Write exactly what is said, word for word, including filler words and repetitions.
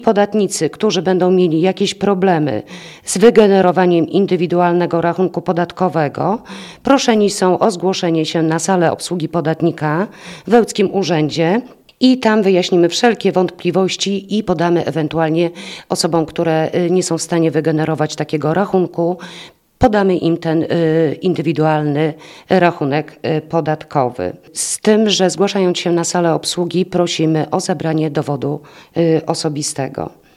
Podatnicy, którzy będą mieli jakieś problemy z wygenerowaniem indywidualnego rachunku podatkowego, proszeni są o zgłoszenie się na salę obsługi podatnika w Ełckim Urzędzie i tam wyjaśnimy wszelkie wątpliwości i podamy ewentualnie osobom, które nie są w stanie wygenerować takiego rachunku, podamy im ten y, indywidualny rachunek y, podatkowy. Z tym, że zgłaszając się na salę obsługi prosimy o zabranie dowodu y, osobistego.